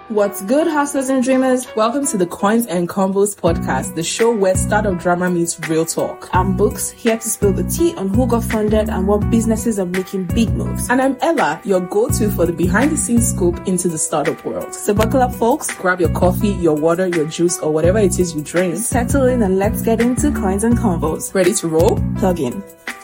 What's good, hustlers and dreamers? Welcome to the Coins and Convos podcast, the show where startup drama meets real talk. I'm Books, here to spill the tea on who got funded and what businesses are making big moves. And I'm Ella, your go-to for the behind-the-scenes scoop into the startup world. So buckle up, folks. Grab your coffee, your water, your juice, or whatever it is you drink. Settle in and let's get into Coins and Convos. Ready to roll? Plug in.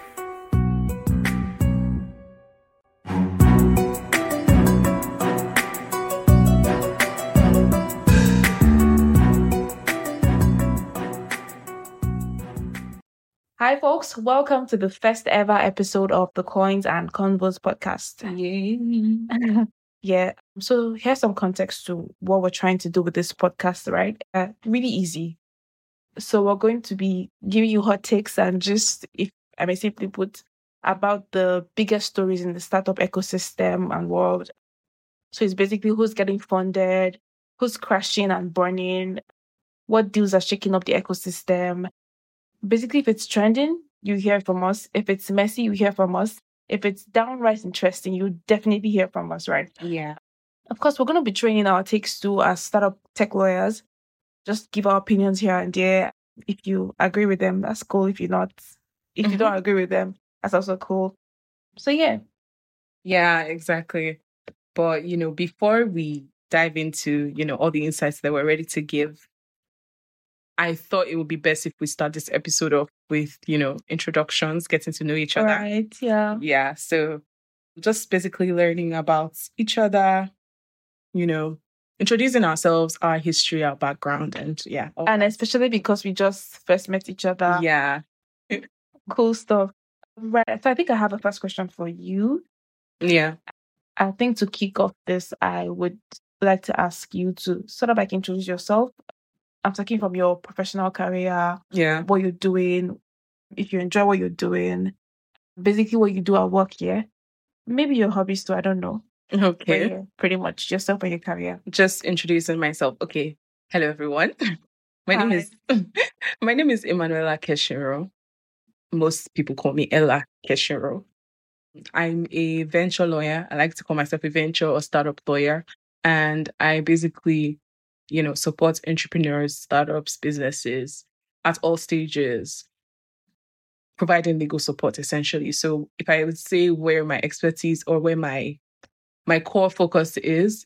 Hi, folks. Welcome to the first ever episode of the Coins and Convos podcast. Yeah. So here's some context to what we're trying to do with this podcast, right? Really easy. So we're going to be giving you hot takes and just, if I may simply put, about the biggest stories in the startup ecosystem and world. So it's basically who's getting funded, who's crashing and burning, what deals are shaking up the ecosystem. Basically, if it's trending, you hear from us. If it's messy, you hear from us. If it's downright interesting, you definitely hear from us, right? Yeah. Of course, we're going to be training our takes too as startup tech lawyers. Just give our opinions here and there. If you agree with them, that's cool. If you're not, if you don't agree with them, that's also cool. So, yeah. Yeah, exactly. But, before we dive into, all the insights that we're ready to give, I thought it would be best if we start this episode off with, introductions, getting to know each other. Right, yeah. Yeah, so just basically learning about each other, introducing ourselves, our history, our background, and yeah. And especially because we just first met each other. Yeah. Cool stuff. Right, so I think I have a first question for you. Yeah. I think to kick off this, I would like to ask you to sort of like introduce yourself. I'm talking from your professional career, what you're doing, if you enjoy what you're doing, basically what you do at work here. Maybe your hobbies too, I don't know. Okay. But yeah, pretty much yourself and your career. Just introducing myself. Okay. Hello, everyone. My name is Emanuela Keshiro. Most people call me Ella Keshiro. I'm a venture lawyer. I like to call myself a venture or startup lawyer. And I basically support entrepreneurs, startups, businesses at all stages, providing legal support essentially. So if I would say where my expertise or where my core focus is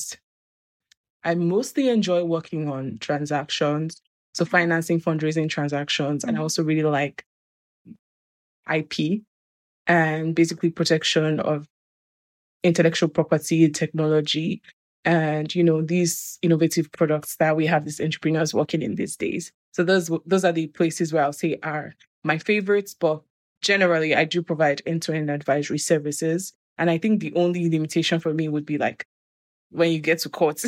I mostly enjoy working on transactions. So financing, fundraising transactions. And I also really like IP and basically protection of intellectual property, technology, and these innovative products that we have these entrepreneurs working in these days. So those are the places where I'll say are my favorites, but generally I do provide end-to-end advisory services. And I think the only limitation for me would be like when you get to court.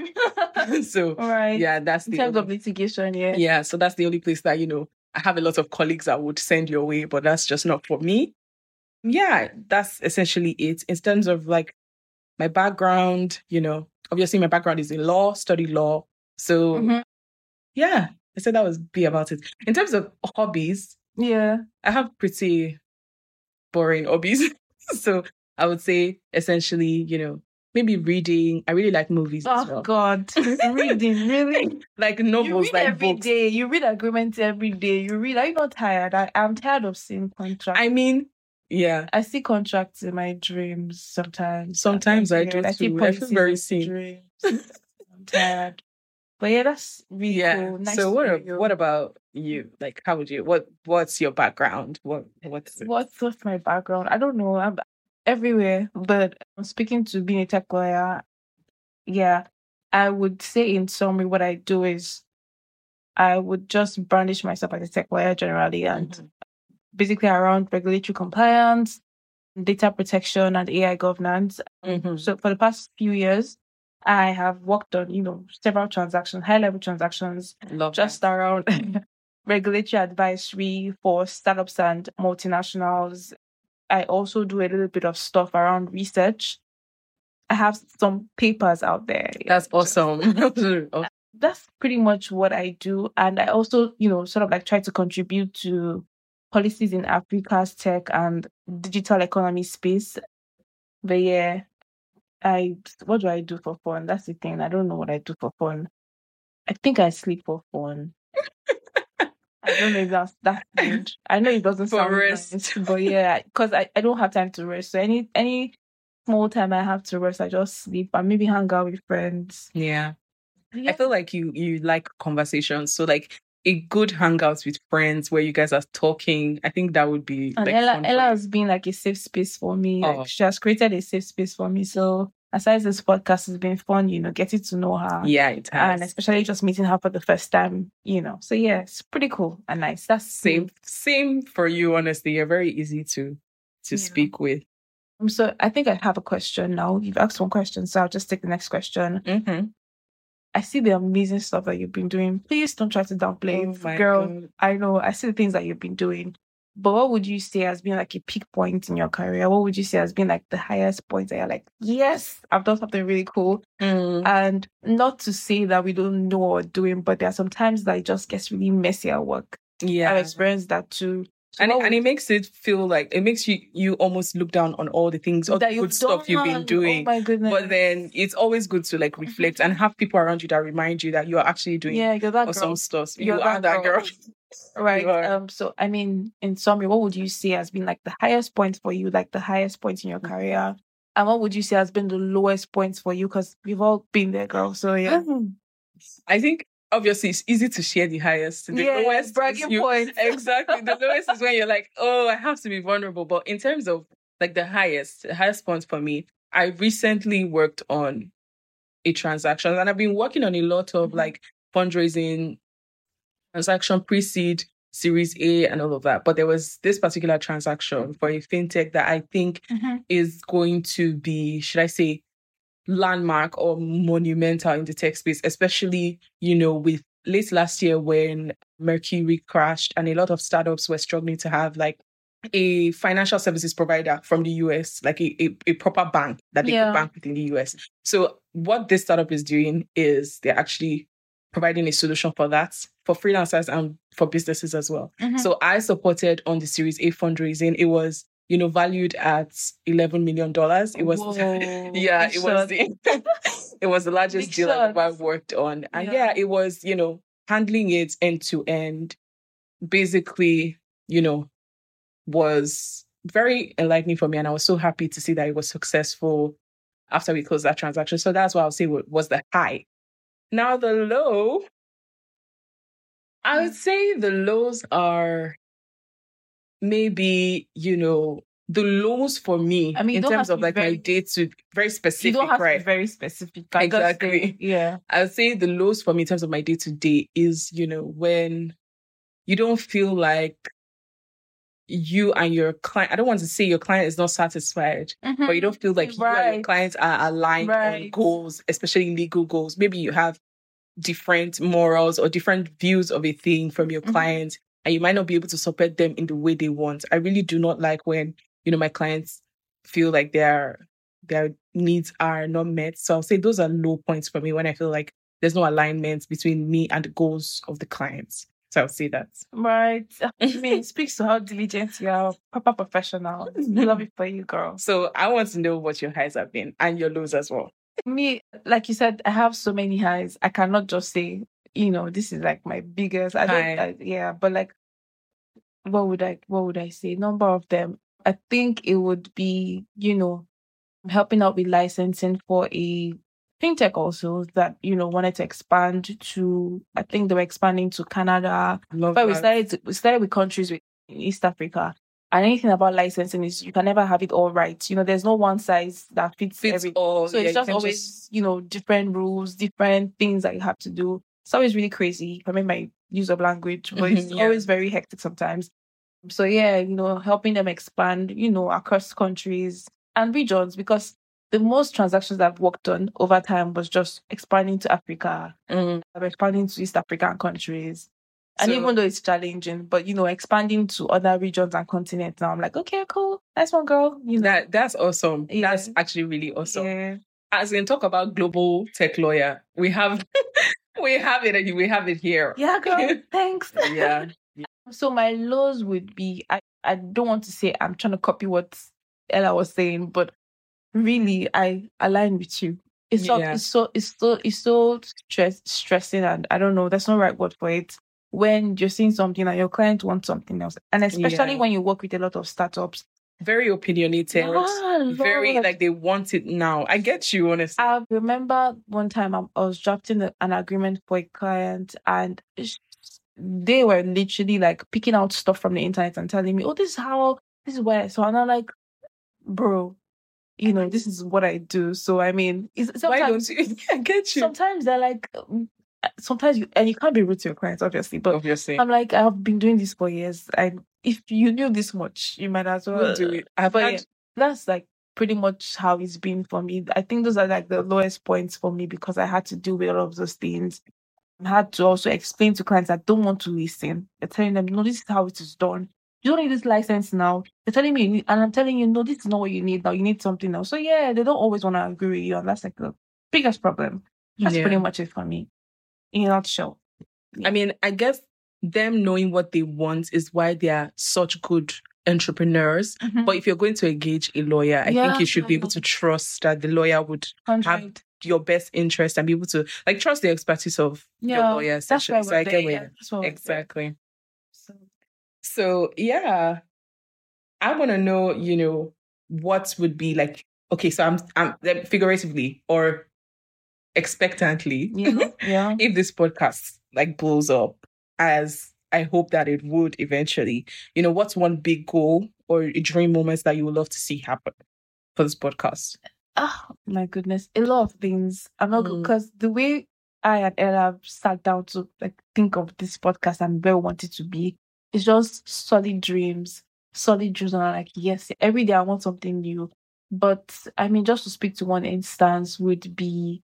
So right. Yeah, that's in terms of litigation, yeah. Yeah, so that's the only place that I have a lot of colleagues I would send your way, but that's just not for me. Yeah, that's essentially it. In terms of like my background, obviously my background is in law, studied law. So yeah, I said that would be about it. In terms of hobbies, I have pretty boring hobbies. So I would say essentially, maybe reading. I really like movies as well. Oh God, reading, really? Like novels, you read like every books. day. You read agreements every day. You read. Are you not tired? I'm tired of seeing contracts. I mean, yeah. I see contracts in my dreams sometimes. Sometimes I do too. I feel very seen. I'm tired. But yeah, that's really cool. Nice. So what about you? Like, how would you? What's your background? What's my background? I don't know. I'm everywhere. But I'm speaking to being a tech lawyer. Yeah, I would say in summary, what I do is I would just brandish myself as a tech lawyer generally, and basically around regulatory compliance, data protection, and AI governance. So for the past few years, I have worked on, several transactions, high-level transactions, around regulatory advisory for startups and multinationals. I also do a little bit of stuff around research. I have some papers out there. That's awesome. That's pretty much what I do. And I also, sort of like try to contribute to policies in Africa's tech and digital economy space. But yeah, what do I do for fun? That's the thing. I don't know what I do for fun. I think I sleep for fun. I don't know if that's good. I know it doesn't For sound rest. nice, but yeah, because I don't have time to rest. So any small time I have to rest, I just sleep and maybe hang out with friends. Yeah. I Yeah. feel like you like conversations. So like a good hangout with friends where you guys are talking. I think that would be And like Ella fun for Ella you. has been like a safe space for me. Oh. Like she has created a safe space for me. So aside this podcast has been fun, getting to know her. Yeah, it And has. especially just meeting her for the first time, So yeah, it's pretty cool and nice. That's Same for you, honestly. You're very easy to speak with. So I think I have a question now. You've asked one question, so I'll just take the next question. Mm-hmm. I see the amazing stuff that you've been doing. Please don't try to downplay it. my Girl, God. I know. I see the things that you've been doing. But what would you say has been like a peak point in your career? What would you say has been like the highest point that you're like, yes, I've done something really cool? And not to say that we don't know what we're doing, but there are some times that it just gets really messy at work. Yeah. I've experienced that too. So and it makes it feel like it makes you almost look down on all the things, all the good stuff you've been doing. Oh my goodness. But then it's always good to like reflect and have people around you that remind you that you are actually doing you're that awesome girl. stuff. You're are that girl. Right. So I mean, in summary, what would you say has been like the highest point for you, like the highest point in your career? And what would you say has been the lowest points for you? Because we've all been there, girl. So yeah. I think obviously it's easy to share the highest. The lowest bragging points. Exactly. The lowest is when you're like, oh, I have to be vulnerable. But in terms of like the highest point for me, I recently worked on a transaction, and I've been working on a lot of like fundraising, transaction, pre-seed, Series A, and all of that. But there was this particular transaction for a fintech that I think is going to be, should I say, landmark or monumental in the tech space, especially, with late last year when Mercury crashed and a lot of startups were struggling to have like a financial services provider from the US, like a proper bank that they could bank with in the US. So what this startup is doing is they're actually providing a solution for that, for freelancers and for businesses as well. So I supported on the Series A fundraising. It was valued at $11 million. It was, it was the largest deal I've ever worked on. And it was, handling it end to end, basically, was very enlightening for me. And I was so happy to see that it was successful after we closed that transaction. So that's what I'll say was the high. Now the low, I would say the lows are maybe, the lows for me, in terms of like my day to very specific. You don't have to be very specific. Exactly. Yeah. I would say the lows for me in terms of my day to day is, when you don't feel like you and your client, I don't want to say your client is not satisfied, but you don't feel like you and your clients are aligned on goals, especially legal goals. Maybe you have different morals or different views of a thing from your clients, and you might not be able to support them in the way they want. I really do not like when, my clients feel like their needs are not met. So I'll say those are low points for me when I feel like there's no alignment between me and the goals of the clients. So I'll say that. Right. I mean, it speaks to how diligent you are, proper professional. Love it for you, girl. So I want to know what your highs have been and your lows as well. Me, like you said, I have so many highs. I cannot just say, this is like my biggest. But like, what would I say? Number of them. I think it would be, helping out with licensing for a fintech also that, wanted to expand to, I think they were expanding to Canada. But we started with countries in East Africa. And anything about licensing is you can never have it all right. There's no one size that fits everything. So it's just always, different rules, different things that you have to do. It's always really crazy. I mean, my use of language, but it's always very hectic sometimes. So helping them expand, across countries and regions, because the most transactions I've worked on over time was just expanding to Africa, expanding to East African countries. And even though it's challenging, but expanding to other regions and continents now, I'm like, okay, cool, nice one, girl. That's awesome. Yeah. That's actually really awesome. Yeah. As we talk about global tech lawyer, we have we have it here. Yeah, girl. Thanks. Yeah. So my lows would be, I don't want to say I'm trying to copy what Ella was saying, but really, I align with you. It's so Yeah. it's so stressing, and I don't know, there's no right word for it. When you're seeing something and your client wants something else, and especially Yeah. when you work with a lot of startups, Very opinionated. yeah, Very Lord. like they want it now. I get you, honestly. I remember one time I was drafting an agreement for a client, and they were literally like picking out stuff from the internet and telling me, "Oh, this is where." So, and I'm like, "Bro, this is what I do." So, I mean, Why don't sometimes you? I get you. sometimes they're like, sometimes you can't be rude to your clients, obviously, but Obviously. I'm like, I've been doing this for years, and if you knew this much, you might as well We'll do it. But yeah, that's like pretty much how it's been for me. I think those are like the lowest points for me because I had to deal with all of those things. I had to also explain to clients that don't want to listen. They're telling them, no, this is how it is done. You don't need this license now. They're telling me, and I'm telling you, no, this is not what you need now. You need something else. So yeah, they don't always want to agree with you, and that's like the biggest problem. That's pretty much it for me, in a nutshell. Yeah. I mean, I guess them knowing what they want is why they are such good entrepreneurs. But if you're going to engage a lawyer, I think you should be able to trust that the lawyer would have your best interest and be able to like trust the expertise of your lawyer. Essentially. So I get where exactly. So yeah, I want to know, what would be like. Okay, so I'm figuratively or expectantly, if this podcast like blows up, as I hope that it would eventually, what's one big goal or a dream moments that you would love to see happen for this podcast? Oh my goodness, a lot of things. I'm not good because the way I and Ella sat down to like think of this podcast and where we want it to be, it's just solid dreams. And I'm like, yes, every day I want something new. But I mean, just to speak to one instance would be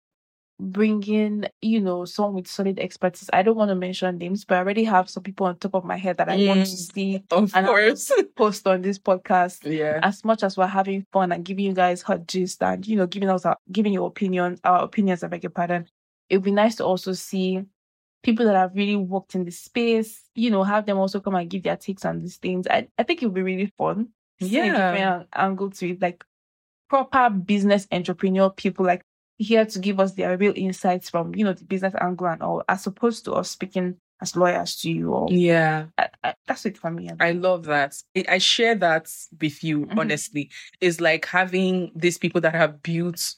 bringing, someone with solid expertise. I don't want to mention names, but I already have some people on top of my head that I want to see of course post on this podcast. Yeah. As much as we're having fun and giving you guys hot gist and giving your opinion, our opinions, I beg your pardon. It would be nice to also see people that have really worked in the space, have them also come and give their takes on these things. I think it would be really fun. Yeah. A different angle to it, like proper business entrepreneur people, like here to give us their real insights from, the business angle and all, as opposed to us speaking as lawyers to you. Or that's it for me. I love that. I share that with you, honestly. It's like having these people that have built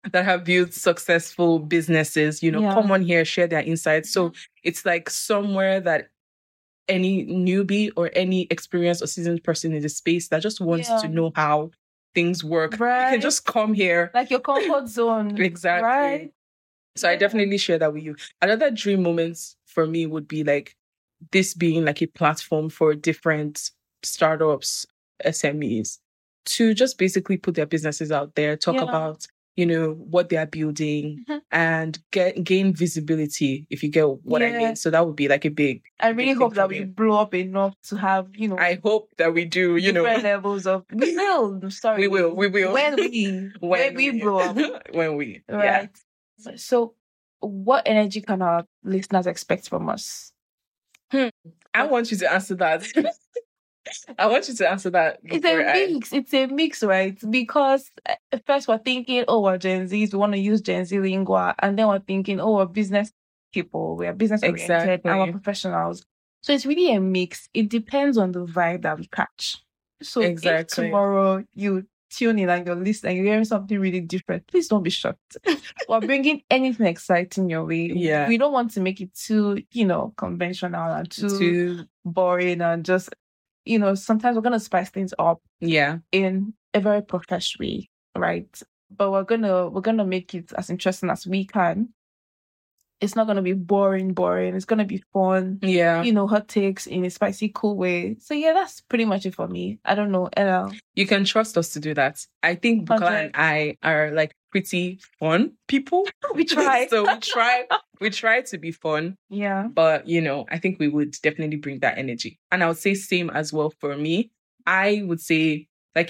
successful businesses, come on here, share their insights. So it's like somewhere that any newbie or any experienced or seasoned person in the space that just wants to know how things work, right. You can just come here. Like your comfort zone. Exactly. Right? So I definitely share that with you. Another dream moments for me would be like this being like a platform for different startups, SMEs, to just basically put their businesses out there, talk about what they are building and gain visibility, if you get what I mean. So that would be like a big. I really hope that we blow up enough to have, I hope that we do, different levels of. We will. Sorry. We will. When we blow up. When we. Right. Yeah. So what energy can our listeners expect from us? I want you to answer that. I want you to answer that. It's a mix, right? Because first we're thinking, we're Gen Zs, we want to use Gen Z lingua, and then we're thinking, we're business people, we're business oriented, and we're professionals. So it's really a mix. It depends on the vibe that we catch. So if tomorrow you tune in and you're listening, you're hearing something really different, please don't be shocked. We're bringing anything exciting your way. Yeah. We don't want to make it too, conventional and too boring and just. Sometimes we're going to spice things up in a very professional way, right? But we're going to make it as interesting as we can. It's not going to be boring. It's going to be fun. Yeah. Hot takes in a spicy, cool way. So yeah, that's pretty much it for me. I don't know, Ella. You can trust us to do that. I think Bukola and I are like pretty fun people. We try. So we try to be fun. Yeah. But, I think we would definitely bring that energy. And I would say same as well for me. I would say like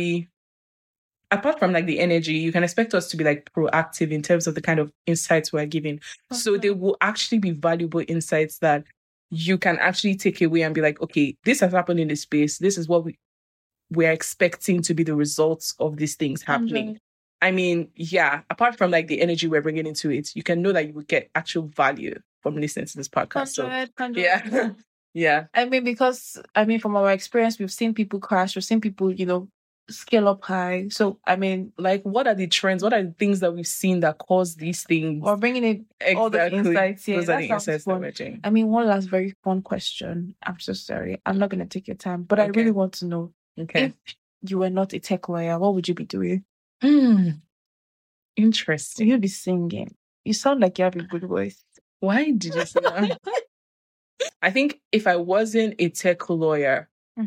apart from like the energy, you can expect us to be like proactive in terms of the kind of insights we're giving. Okay. So they will actually be valuable insights that you can actually take away and be like, okay, this has happened in this space. This is what we're expecting to be the results of these things happening. 100. I mean, yeah, apart from like the energy we're bringing into it, you can know that you will get actual value from listening to this podcast. 100. Yeah. Yeah. I mean, because from our experience, we've seen people crash, we've seen people, scale up high. So I mean, like, what are the trends? What are the things that we've seen that cause these things? We're bringing in all the insights here. Those are the insights that we're doing. I mean, one last very fun question. I'm so sorry. I'm not going to take your time, but I really want to know. Okay. If you were not a tech lawyer, what would you be doing? Interesting. You'd be singing. You sound like you have a good voice. Why did you say that? I think if I wasn't a tech lawyer,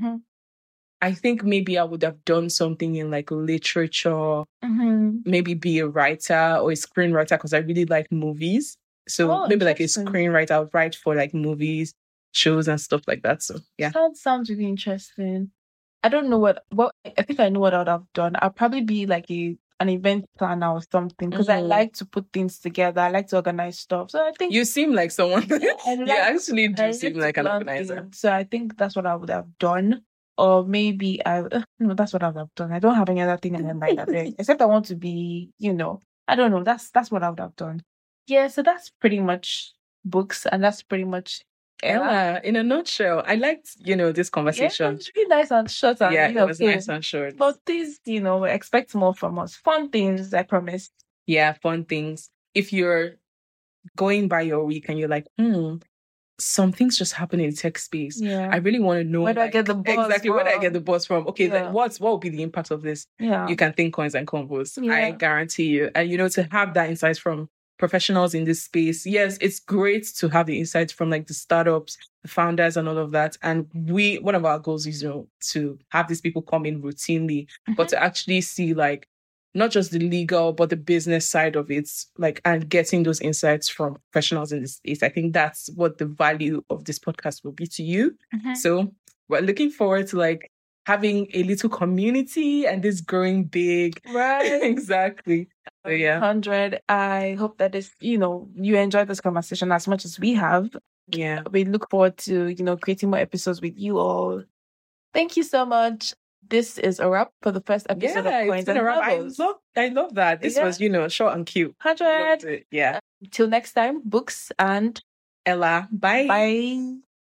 I think maybe I would have done something in like literature, maybe be a writer or a screenwriter because I really like movies. So maybe like a screenwriter, I would write for like movies, shows and stuff like that. So yeah. That sounds really interesting. I don't know what I think I know what I would have done. I'd probably be like an event planner or something because I like to put things together. I like to organize stuff. So I think you seem like someone. You actually do seem like an organizer. Things. So I think that's what I would have done. Or maybe no, that's what I would have done. I don't have any other thing in mind except I want to be, I don't know. That's what I would have done. Yeah, so that's pretty much books, and that's pretty much Ella, in a nutshell. I liked, this conversation. Yeah, it's really nice and short. And, it was nice and short. But please, expect more from us. Fun things, I promise. Yeah, fun things. If you're going by your week and you're like, some things just happen in tech space. Yeah. I really want to know where do I get the buzz exactly from? Where do I get the buzz from? Okay, then what will be the impact of this? Yeah. You can think coins and combos. Yeah. I guarantee you. And to have that insights from professionals in this space. Yes, it's great to have the insights from like the startups, the founders and all of that. And one of our goals is, to have these people come in routinely, but to actually see like not just the legal, but the business side of it, like, and getting those insights from professionals in this space. I think that's what the value of this podcast will be to you. So we're looking forward to like having a little community and this growing big. Right. Exactly. So, yeah. 100. I hope that this, you enjoyed this conversation as much as we have. Yeah. We look forward to, creating more episodes with you all. Thank you so much. This is a wrap for the first episode of Coins and Bubbles. I love that. This was, short and cute. 100. Yeah. Till next time, books and Ella. Bye. Bye.